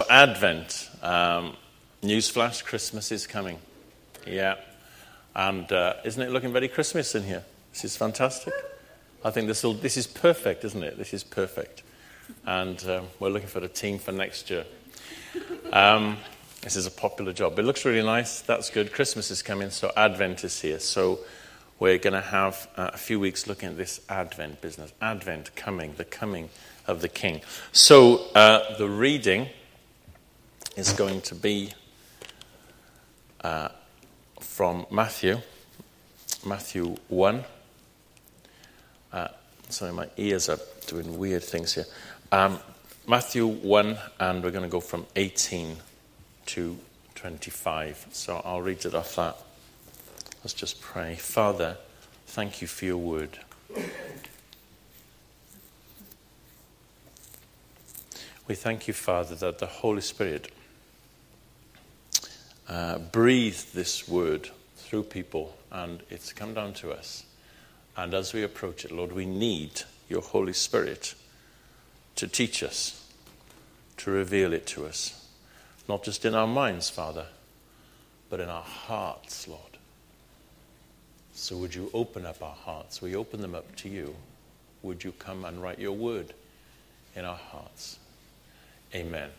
Advent, newsflash, Christmas is coming. Yeah. And isn't it looking very Christmas in here? This is fantastic. I think this is perfect, isn't it? This is perfect. And we're looking for a team for next year. This is a popular job. It looks really nice. That's good. Christmas is coming, so Advent is here. So we're going to have a few weeks looking at this Advent business. Advent, coming, the coming of the King. So the reading is going to be from Matthew 1. Sorry, my ears are doing weird things here. Matthew 1, and we're going to go from 18 to 25. So I'll read it off that. Let's just pray. Father, thank you for your word. We thank you, Father, that the Holy Spirit breathed this word through people, and it's come down to us. And as we approach it, Lord, we need your Holy Spirit to teach us, to reveal it to us, not just in our minds, Father, but in our hearts, Lord. So would you open up our hearts? We open them up to you. Would you come and write your word in our hearts? Amen.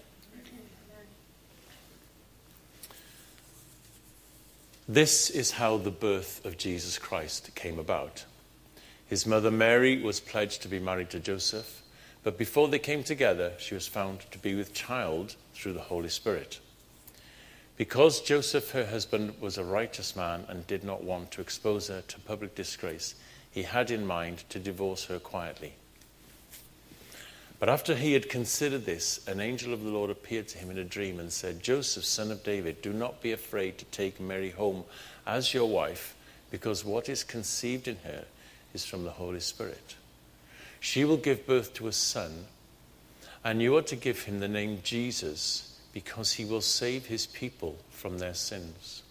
This is how the birth of Jesus Christ came about. His mother Mary was pledged to be married to Joseph, but before they came together, she was found to be with child through the Holy Spirit. Because Joseph, her husband, was a righteous man and did not want to expose her to public disgrace, he had in mind to divorce her quietly. But after he had considered this, an angel of the Lord appeared to him in a dream and said, Joseph, son of David, do not be afraid to take Mary home as your wife, because what is conceived in her is from the Holy Spirit. She will give birth to a son, and you are to give him the name Jesus, because he will save his people from their sins.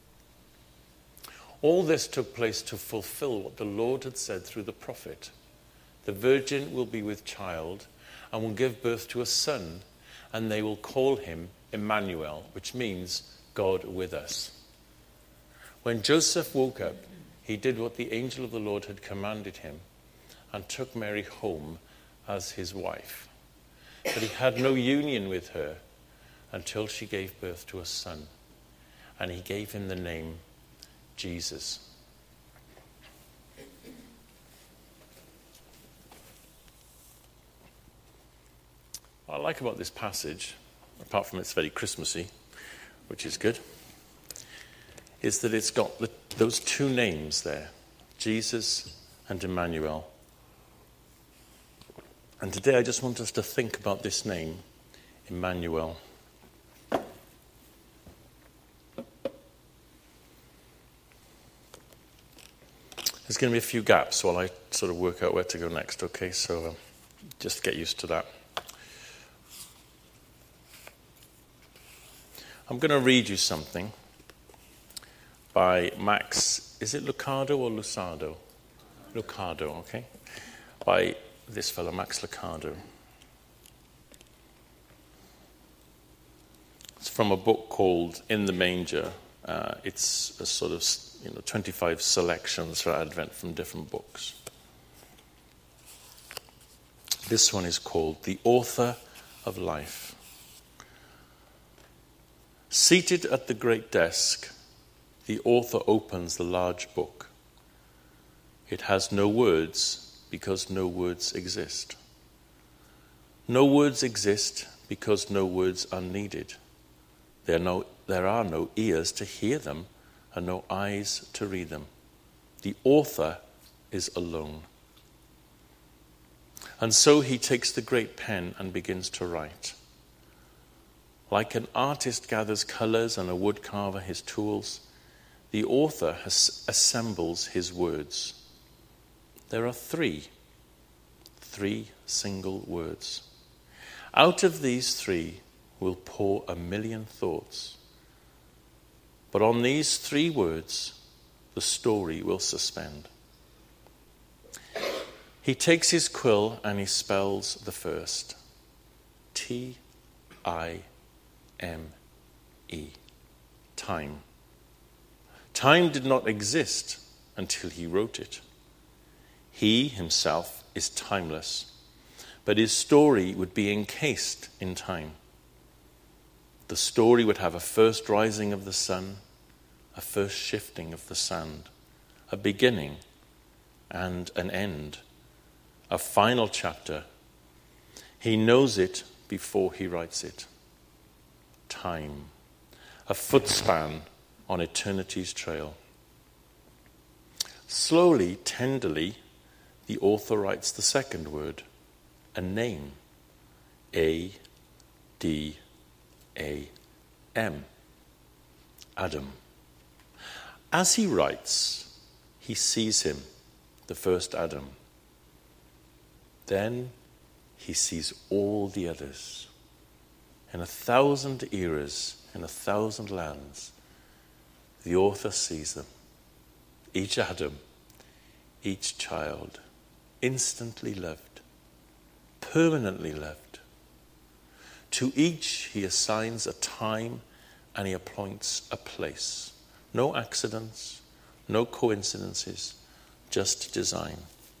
All this took place to fulfill what the Lord had said through the prophet. The virgin will be with child and will give birth to a son, and they will call him Emmanuel, which means God with us. When Joseph woke up, he did what the angel of the Lord had commanded him and took Mary home as his wife. But he had no union with her until she gave birth to a son, and he gave him the name Jesus. What I like about this passage, apart from it's very Christmassy, which is good, is that it's got those two names there, Jesus and Emmanuel. And today I just want us to think about this name, Emmanuel. There's going to be a few gaps while I sort of work out where to go next, okay? So just get used to that. I'm going to read you something by Max, is it Lucado or Lucado? Lucado, okay? By this fellow, Max Lucado. It's from a book called In the Manger. It's a sort of 25 selections for Advent from different books. This one is called The Author of Life. Seated at the great desk, the author opens the large book. It has no words because no words exist. No words exist because no words are needed. There are no ears to hear them and no eyes to read them. The author is alone. And so he takes the great pen and begins to write. Like an artist gathers colors and a woodcarver his tools, the author assembles his words. There are three single words. Out of these three will pour 1,000,000 thoughts. But on these 3 words, the story will suspend. He takes his quill and he spells the first. T-I-M-E. Time. Time did not exist until he wrote it. He himself is timeless, but his story would be encased in time. The story would have a first rising of the sun, a first shifting of the sand, a beginning and an end, a final chapter. He knows it before he writes it. Time, a footspan on eternity's trail. Slowly, tenderly, the author writes the second word, a name, A-D-A-M, Adam. As he writes, he sees him, the first Adam. Then he sees all the others. In 1,000 eras, in 1,000 lands, the author sees them. Each Adam, each child, instantly loved, permanently loved. To each he assigns a time and he appoints a place. No accidents, no coincidences, just design.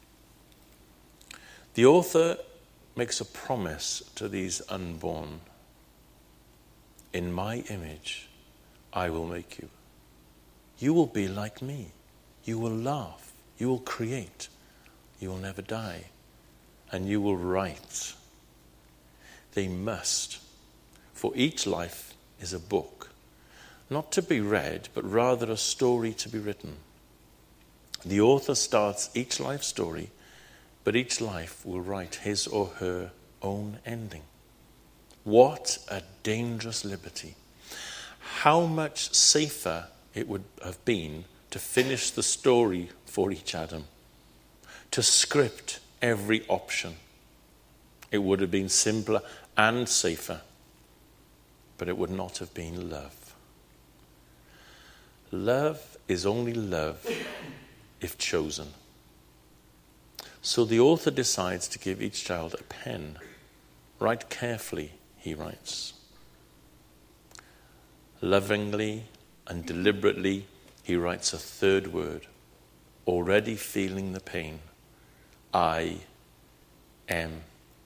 The author makes a promise to these unborn. In my image, I will make you. You will be like me. You will laugh. You will create. You will never die. And you will write. They must. For each life is a book. Not to be read, but rather a story to be written. The author starts each life story, but each life will write his or her own ending. What a dangerous liberty. How much safer it would have been to finish the story for each Adam, to script every option. It would have been simpler and safer, but it would not have been love. Love is only love if chosen. So the author decides to give each child a pen. Write carefully, he writes. Lovingly and deliberately, he writes a third word, already feeling the pain. I am.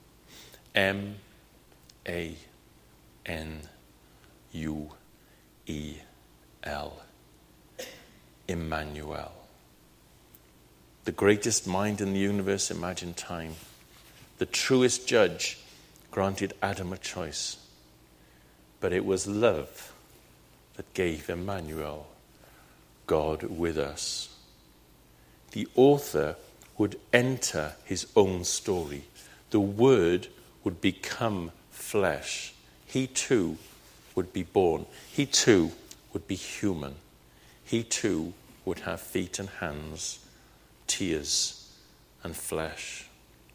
M-A-N-U-E-L. Emmanuel. The greatest mind in the universe imagined time. The truest judge granted Adam a choice. But it was love that gave Emmanuel, God with us. The author would enter his own story. The Word would become flesh. He too would be born. He too would be human. He too would have feet and hands, tears and flesh.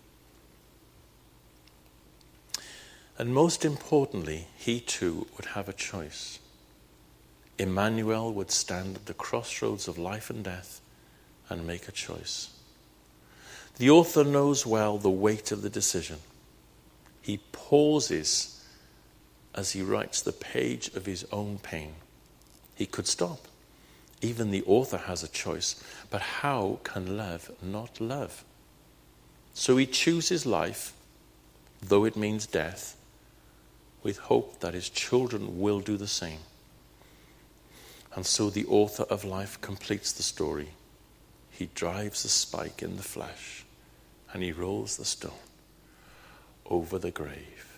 And most importantly, he too would have a choice. Emmanuel would stand at the crossroads of life and death and make a choice. The author knows well the weight of the decision. He pauses as he writes the page of his own pain. He could stop. Even the author has a choice. But how can love not love? So he chooses life, though it means death, with hope that his children will do the same. And so the author of life completes the story. He drives the spike in the flesh and he rolls the stone over the grave.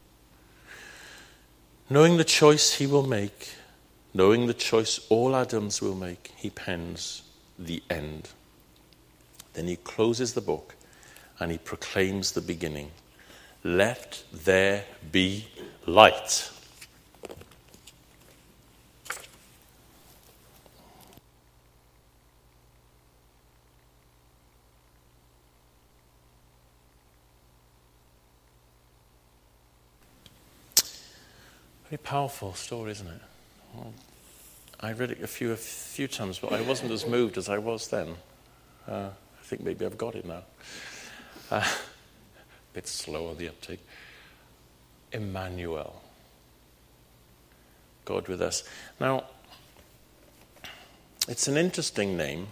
Knowing the choice he will make, knowing the choice all Adams will make, he pens the end. Then he closes the book and he proclaims the beginning. Let there be light. Very powerful story, isn't it? Well, I read it a few times, but I wasn't as moved as I was then. I think maybe I've got it now. A bit slower, the uptake. Emmanuel. God with us. Now, it's an interesting name.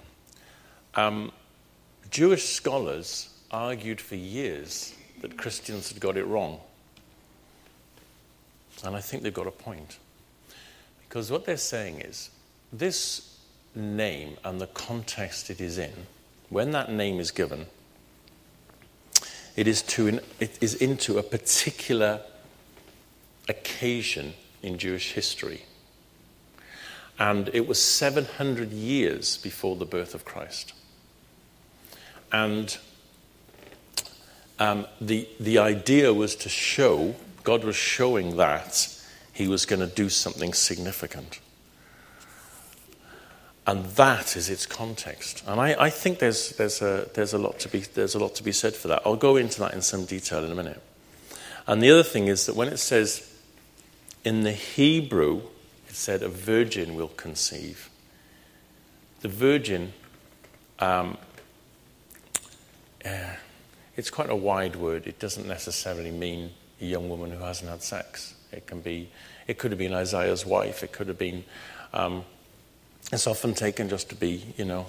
Jewish scholars argued for years that Christians had got it wrong. And I think they've got a point. Because what they're saying is, this name and the context it is in, when that name is given, it is into a particular occasion in Jewish history. And it was 700 years before the birth of Christ. And the idea was to show, God was showing that he was going to do something significant. And that is its context. And I think there's a lot to be said for that. I'll go into that in some detail in a minute. And the other thing is that when it says in the Hebrew, it said a virgin will conceive. The virgin, it's quite a wide word. It doesn't necessarily mean a young woman who hasn't had sex. It could have been Isaiah's wife. It could have been. It's often taken just to be,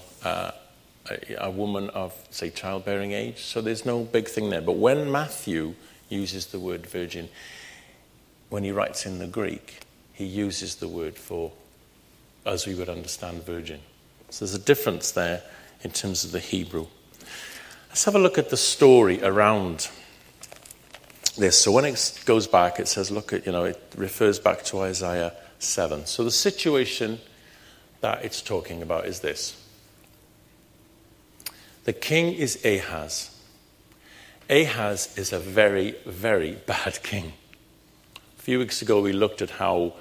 a woman of, say, childbearing age. So there's no big thing there. But when Matthew uses the word virgin, when he writes in the Greek, he uses the word for, as we would understand, virgin. So there's a difference there in terms of the Hebrew. Let's have a look at the story around this. So when it goes back, it says, it refers back to Isaiah 7. So the situation that it's talking about is this. The king is Ahaz. Ahaz is a very, very bad king. A few weeks ago we looked at how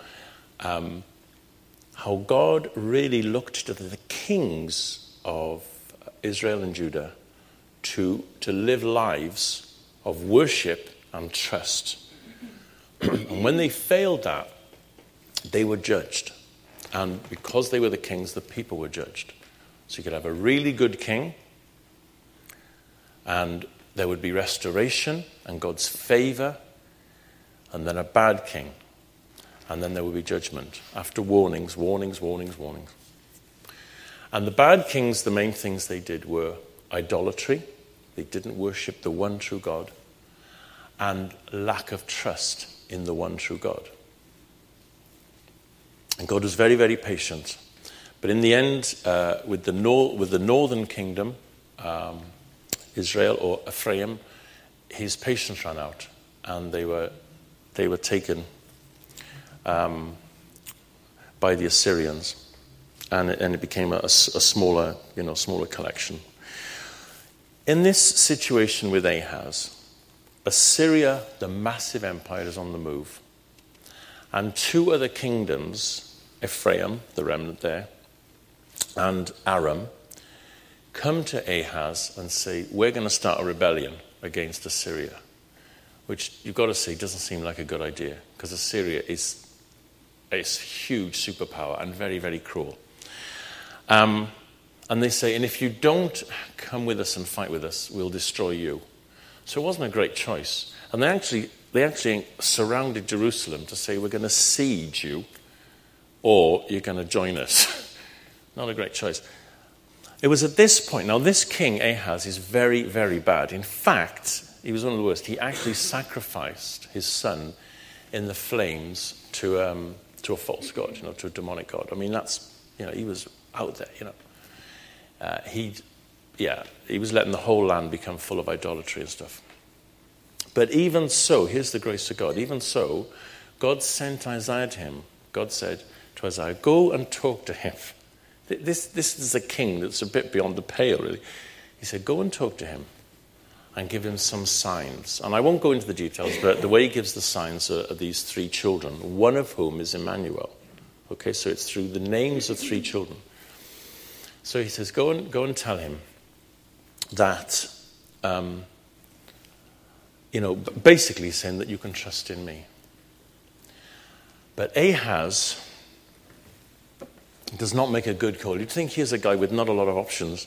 God really looked to the kings of Israel and Judah to live lives of worship and trust. And when they failed that, they were judged. And because they were the kings, the people were judged. So you could have a really good king, and there would be restoration and God's favor, and then a bad king, and then there would be judgment. After warnings. And the bad kings, the main things they did were idolatry. They didn't worship the one true God, and lack of trust in the one true God. And God was very, very patient. But in the end, with the northern kingdom, Israel or Ephraim, his patience ran out, and they were taken by the Assyrians, and it became a smaller collection. In this situation with Ahaz, Assyria, the massive empire, is on the move. And two other kingdoms, Ephraim, the remnant there, and Aram, come to Ahaz and say, we're going to start a rebellion against Assyria. Which, you've got to say, doesn't seem like a good idea, because Assyria is a huge superpower and very, very cruel. And they say, and if you don't come with us and fight with us, we'll destroy you. So it wasn't a great choice. And they actually surrounded Jerusalem to say, we're going to siege you, or you're going to join us. Not a great choice. It was at this point, now this king, Ahaz, is very, very bad. In fact, he was one of the worst. He actually sacrificed his son in the flames to a false god, to a demonic god. I mean, that's, he was out there, he was letting the whole land become full of idolatry and stuff. But even so, here's the grace of God. Even so, God sent Isaiah to him. God said to Isaiah, go and talk to him. This is a king that's a bit beyond the pale, really. He said, go and talk to him and give him some signs. And I won't go into the details, but the way he gives the signs are these three children, one of whom is Emmanuel. Okay, so it's through the names of three children. So he says, go and tell him that, basically saying that you can trust in me. But Ahaz does not make a good call. You'd think here's a guy with not a lot of options.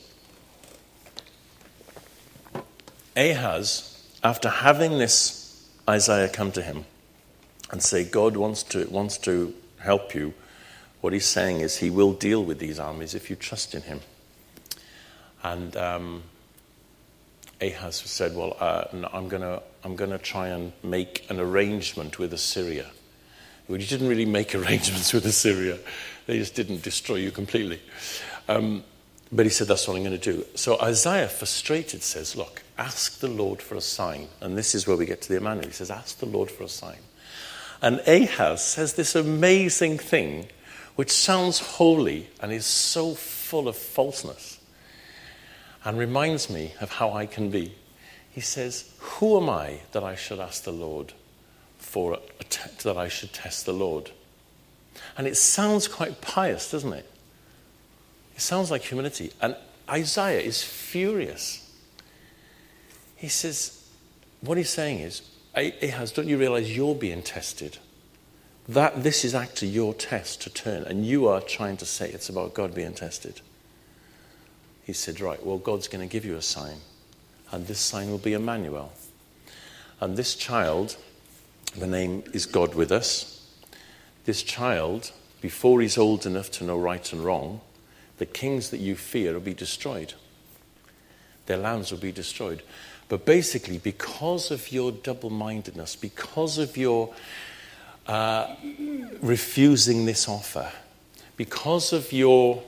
Ahaz, after having this Isaiah come to him and say, God wants to help you. What he's saying is he will deal with these armies if you trust in him. And Ahaz said, well, no, I'm going to try and make an arrangement with Assyria. Well, he didn't really make arrangements with Assyria. They just didn't destroy you completely. But he said, that's what I'm going to do. So Isaiah, frustrated, says, look, ask the Lord for a sign. And this is where we get to the Emmanuel. He says, ask the Lord for a sign. And Ahaz says this amazing thing, which sounds holy and is so full of falseness, and reminds me of how I can be. He says, who am I that I should ask the Lord for that I should test the Lord? And it sounds quite pious, doesn't it? It sounds like humility. And Isaiah is furious. He says, what he's saying is, Ahaz, don't you realize you're being tested? That this is actually your test to turn, and you are trying to say it's about God being tested. He said, right, well, God's going to give you a sign, and this sign will be Emmanuel. And this child, the name is God with us. This child, before he's old enough to know right and wrong, the kings that you fear will be destroyed. Their lands will be destroyed. But basically, because of your double-mindedness, because of your refusing this offer, because of your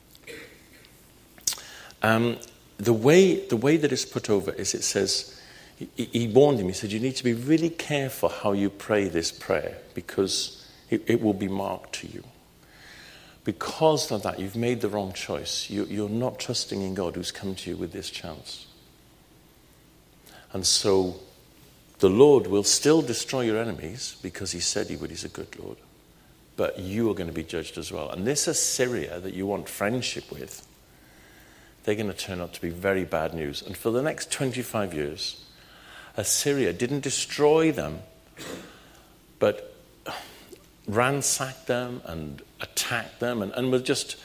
the way that it's put over is, it says, he warned him. He said, you need to be really careful how you pray this prayer, because it will be marked to you. Because of that, you've made the wrong choice. You're not trusting in God who's come to you with this chance. And so the Lord will still destroy your enemies, because he said he would. He's a good Lord. But you are going to be judged as well. And this Assyria that you want friendship with, they're going to turn out to be very bad news. And for the next 25 years, Assyria didn't destroy them, but ransacked them and attacked them, and were just,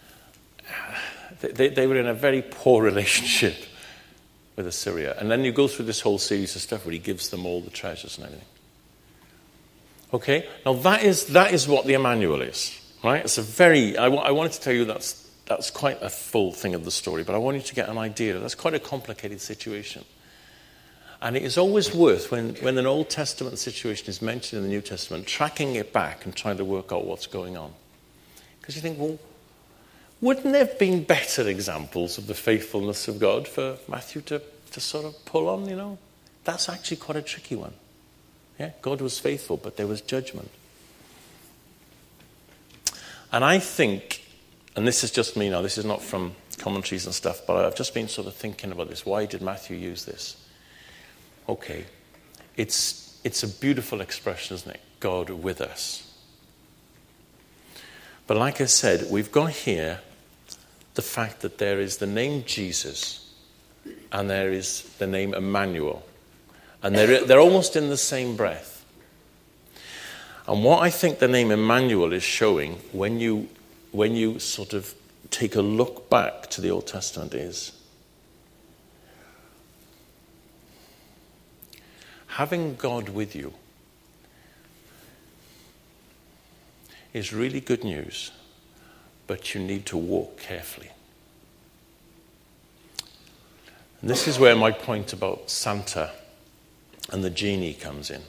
they were in a very poor relationship with Assyria. And then you go through this whole series of stuff where he gives them all the treasures and everything. Okay? Now that is what the Emmanuel is, right? It's a very, I wanted to tell you that's quite a full thing of the story, but I want you to get an idea. That's quite a complicated situation. And it is always worth, when an Old Testament situation is mentioned in the New Testament, tracking it back and trying to work out what's going on. Because you think, well, wouldn't there have been better examples of the faithfulness of God for Matthew to sort of pull on, you know? That's actually quite a tricky one. Yeah, God was faithful, but there was judgment. And I think, and this is just me now, this is not from commentaries and stuff, but I've just been sort of thinking about this. Why did Matthew use this? Okay, it's a beautiful expression, isn't it? God with us. But like I said, we've got here the fact that there is the name Jesus and there is the name Emmanuel. And they're almost in the same breath. And what I think the name Emmanuel is showing, when you sort of take a look back to the Old Testament, is having God with you is really good news, but you need to walk carefully. And this is where my point about Santa and the genie comes in.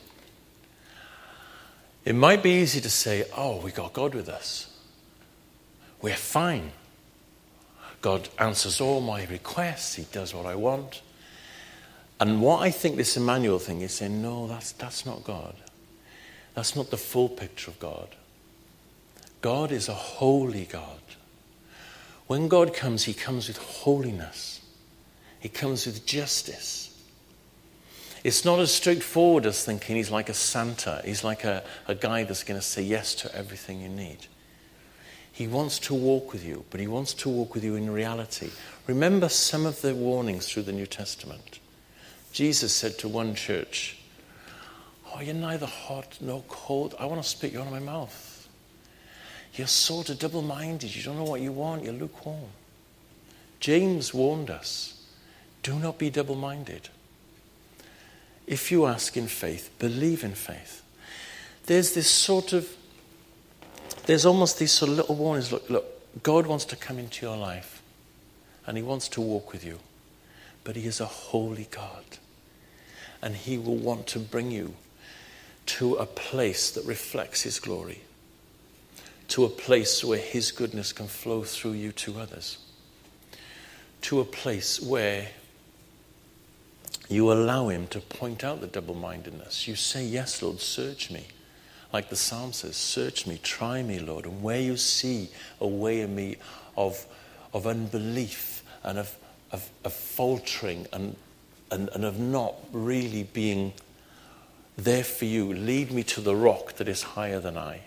It might be easy to say, oh, we got God with us. We're fine. God answers all my requests. He does what I want. And what I think this Emmanuel thing is saying, no, that's not God. That's not the full picture of God. God is a holy God. When God comes, he comes with holiness. He comes with justice. It's not as straightforward as thinking he's like a Santa. He's like a guy that's going to say yes to everything you need. He wants to walk with you, but he wants to walk with you in reality. Remember some of the warnings through the New Testament. Jesus said to one church, oh, you're neither hot nor cold. I want to spit you out of my mouth. You're sort of double-minded. You don't know what you want. You're lukewarm. James warned us, do not be double-minded. If you ask in faith, believe in faith. There's this sort of there's almost these sort of little warnings. Look, God wants to come into your life and he wants to walk with you. But he is a holy God. And he will want to bring you to a place that reflects his glory. To a place where his goodness can flow through you to others. To a place where you allow him to point out the double-mindedness. You say, yes, Lord, search me. Like the psalm says, search me, try me, Lord. And where you see a way in me of unbelief and of faltering and of not really being there for you, lead me to the rock that is higher than I.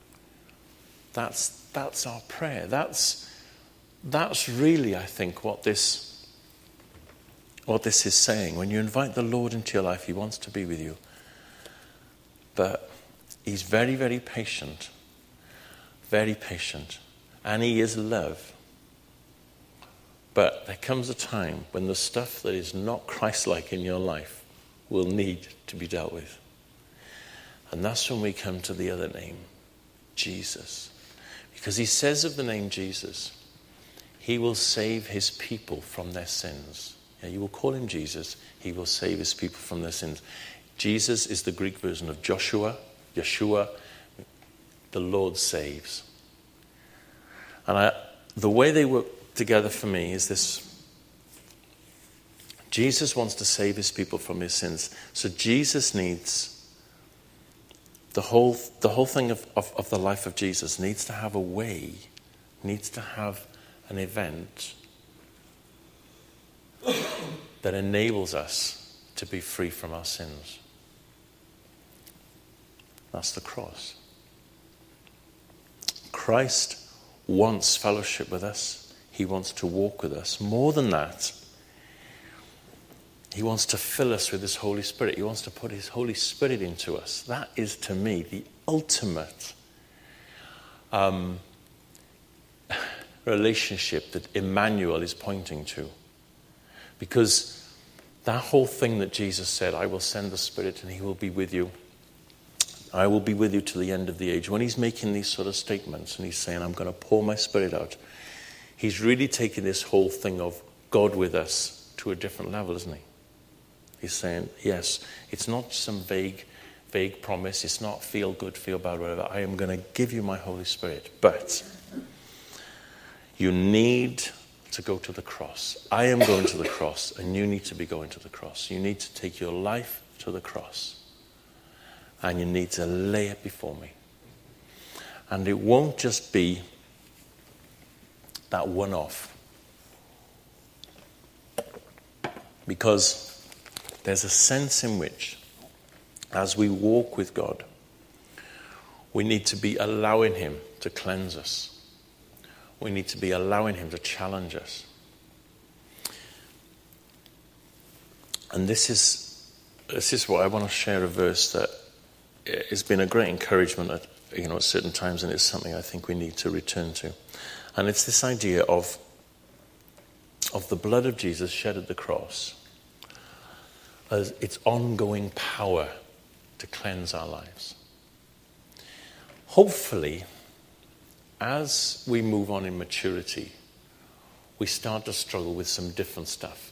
That's our prayer. That's really, I think, what this is saying. When you invite the Lord into your life, he wants to be with you. But he's very, very patient. Very patient. And he is love. But there comes a time when the stuff that is not Christ-like in your life will need to be dealt with. And that's when we come to the other name, Jesus. Because he says of the name Jesus, he will save his people from their sins. Yeah, you will call him Jesus, he will save his people from their sins. Jesus is the Greek version of Joshua, Yeshua, the Lord saves. And the way they work together for me is this. Jesus wants to save his people from his sins. So Jesus needs, the whole thing of the life of Jesus needs to have a way, needs to have an event that enables us to be free from our sins. That's the cross. Christ wants fellowship with us. He wants to walk with us. More than that, he wants to fill us with his Holy Spirit. He wants to put his Holy Spirit into us. That is, to me, the ultimate relationship that Emmanuel is pointing to. Because that whole thing that Jesus said, I will send the Spirit and he will be with you. I will be with you to the end of the age. When he's making these sort of statements and he's saying, I'm going to pour my Spirit out, he's really taking this whole thing of God with us to a different level, isn't he? He's saying, yes, it's not some vague promise. It's not feel good, feel bad, whatever. I am going to give you my Holy Spirit. But you need to go to the cross. I am going to the cross, and you need to be going to the cross. You need to take your life to the cross. And you need to lay it before me. And it won't just be that one-off. Because there's a sense in which, as we walk with God, we need to be allowing him to cleanse us. We need to be allowing him to challenge us. And this is what I want to share, a verse that has been a great encouragement at certain times, and it's something I think we need to return to. And it's this idea of the blood of Jesus shed at the cross as its ongoing power to cleanse our lives. Hopefully, as we move on in maturity, we start to struggle with some different stuff.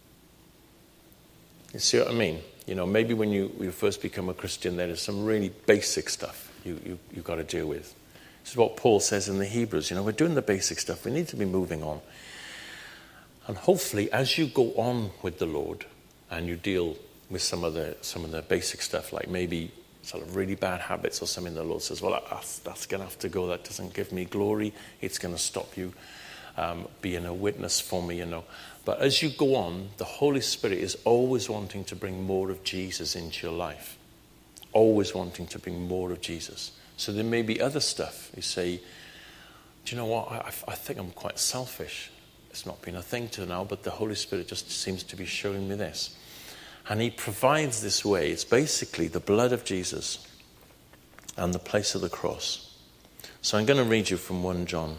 You see what I mean? Maybe when you first become a Christian, there is some really basic stuff you've got to deal with. This is what Paul says in the Hebrews. We're doing the basic stuff. We need to be moving on. And hopefully, as you go on with the Lord, and you deal with some of the basic stuff, like maybe sort of really bad habits or something, the Lord says, well, that's going to have to go. That doesn't give me glory. It's going to stop you being a witness for me, But as you go on, the Holy Spirit is always wanting to bring more of Jesus into your life. Always wanting to bring more of Jesus. So there may be other stuff. You say, do you know what? I think I'm quite selfish. It's not been a thing till now, but the Holy Spirit just seems to be showing me this. And he provides this way. It's basically the blood of Jesus and the place of the cross. So I'm going to read you from 1 John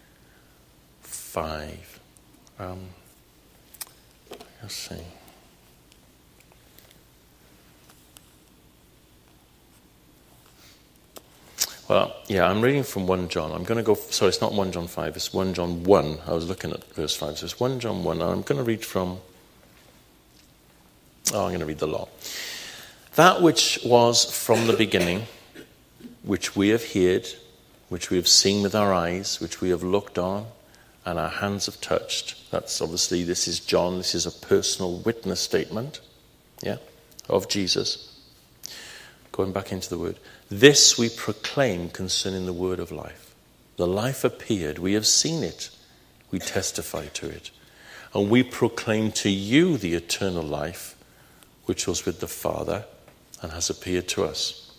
5. Let's see. Well, yeah, I'm reading from 1 John. I'm going to go, sorry, it's not 1 John 5, it's 1 John 1. I was looking at verse 5, so it's 1 John 1, and I'm going to read from, I'm going to read the law. That which was from the beginning, which we have heard, which we have seen with our eyes, which we have looked on, and our hands have touched. That's obviously, this is John, this is a personal witness statement, yeah, of Jesus. Going back into the word. This we proclaim concerning the word of life. The life appeared, we have seen it, we testify to it. And we proclaim to you the eternal life, which was with the Father and has appeared to us.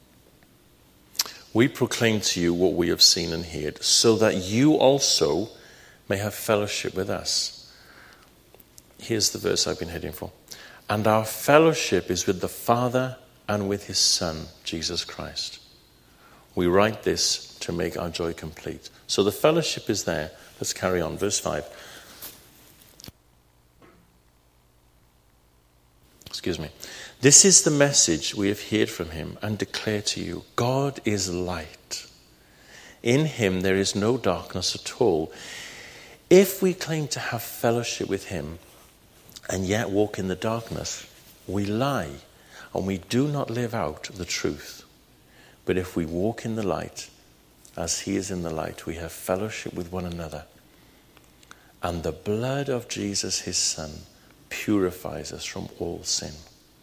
We proclaim to you what we have seen and heard, so that you also may have fellowship with us. Here's the verse I've been heading for. And our fellowship is with the Father and with his Son, Jesus Christ. We write this to make our joy complete. So the fellowship is there. Let's carry on. Verse 5. Excuse me. This is the message we have heard from him and declare to you. God is light. In him there is no darkness at all. If we claim to have fellowship with him and yet walk in the darkness, we lie and we do not live out the truth. But if we walk in the light, as he is in the light, we have fellowship with one another. And the blood of Jesus, his Son, purifies us from all sin.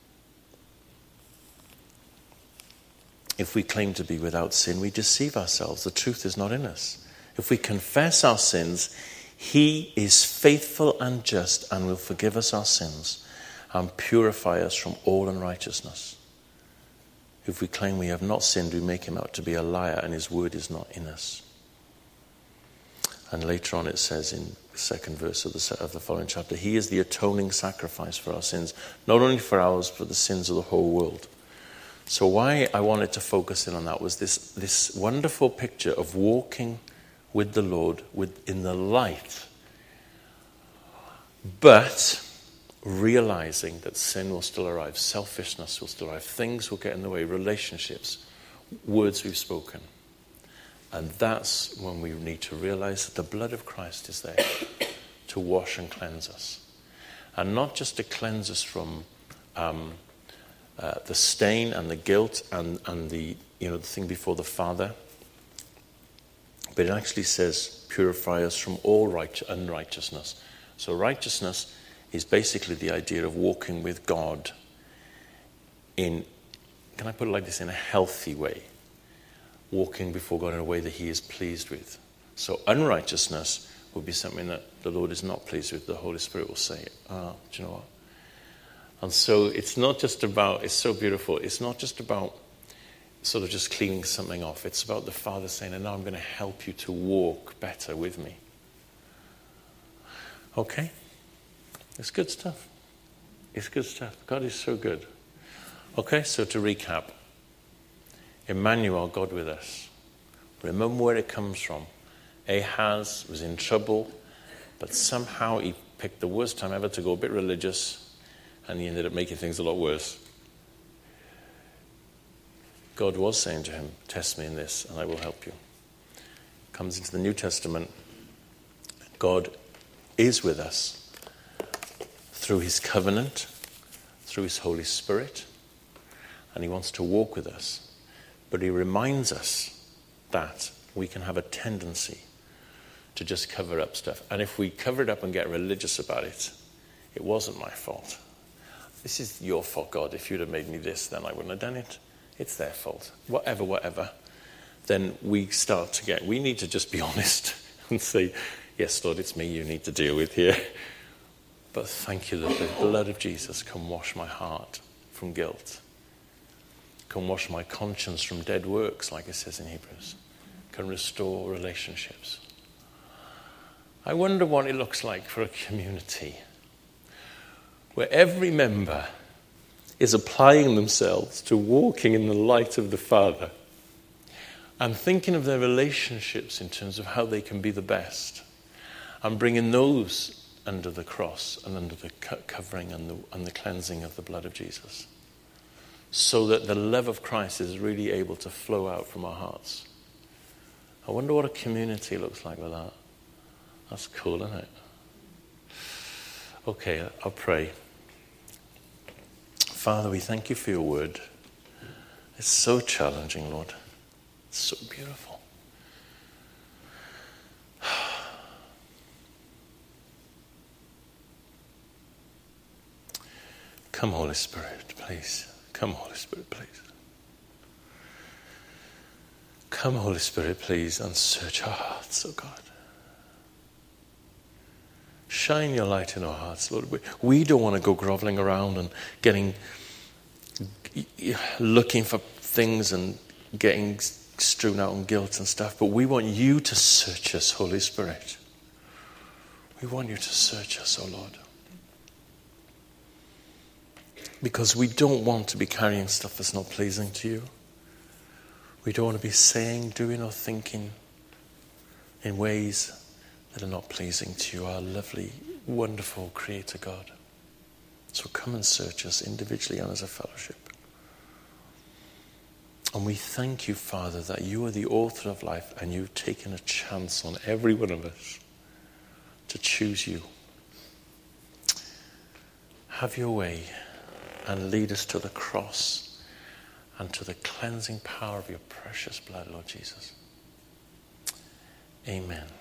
If we claim to be without sin, we deceive ourselves. The truth is not in us. If we confess our sins, he is faithful and just and will forgive us our sins and purify us from all unrighteousness. If we claim we have not sinned, we make him out to be a liar and his word is not in us. And later on it says in the second verse of the following chapter, he is the atoning sacrifice for our sins, not only for ours, but the sins of the whole world. So why I wanted to focus in on that was this wonderful picture of walking with the Lord in the light, but realizing that sin will still arrive, selfishness will still arrive, things will get in the way, relationships, words we've spoken. And that's when we need to realize that the blood of Christ is there to wash and cleanse us. And not just to cleanse us from the stain and the guilt and the the thing before the Father, but it actually says purify us from all unrighteousness. So righteousness is basically the idea of walking with God in, can I put it like this, in a healthy way. Walking before God in a way that he is pleased with. So unrighteousness would be something that the Lord is not pleased with. The Holy Spirit will say, do you know what? And so it's not just about, it's so beautiful, it's not just about sort of just cleaning something off. It's about the Father saying, and now I'm going to help you to walk better with me. Okay? It's good stuff. It's good stuff. God is so good. Okay, so to recap. Emmanuel, God with us. Remember where it comes from. Ahaz was in trouble, but somehow he picked the worst time ever to go a bit religious, and he ended up making things a lot worse. God was saying to him, test me in this, and I will help you. Comes into the New Testament. God is with us through his covenant, through his Holy Spirit, and he wants to walk with us. But he reminds us that we can have a tendency to just cover up stuff. And if we cover it up and get religious about it, it wasn't my fault. This is your fault, God. If you'd have made me this, then I wouldn't have done it. It's their fault. Whatever. Then we need to just be honest and say, yes, Lord, it's me you need to deal with here. But thank you that the blood of Jesus can wash my heart from guilt. Can wash my conscience from dead works, like it says in Hebrews. Can restore relationships. I wonder what it looks like for a community where every member is applying themselves to walking in the light of the Father and thinking of their relationships in terms of how they can be the best and bringing those under the cross and under the covering and the cleansing of the blood of Jesus. so that the love of Christ is really able to flow out from our hearts. I wonder what a community looks like with that. That's cool, isn't it? Okay, I'll pray. Father, we thank you for your word. It's so challenging, Lord. It's so beautiful. Come, Holy Spirit, please. Come, Holy Spirit, please. Come, Holy Spirit, please, and search our hearts, oh God. Shine your light in our hearts, Lord. We don't want to go groveling around and looking for things and getting strewn out in guilt and stuff, but we want you to search us, Holy Spirit. We want you to search us, oh Lord. Because we don't want to be carrying stuff that's not pleasing to you. We don't want to be saying, doing, or thinking in ways that are not pleasing to you, our lovely, wonderful Creator God. So come and search us individually and as a fellowship. And we thank you, Father, that you are the author of life and you've taken a chance on every one of us to choose you. Have your way and lead us to the cross and to the cleansing power of your precious blood, Lord Jesus. Amen.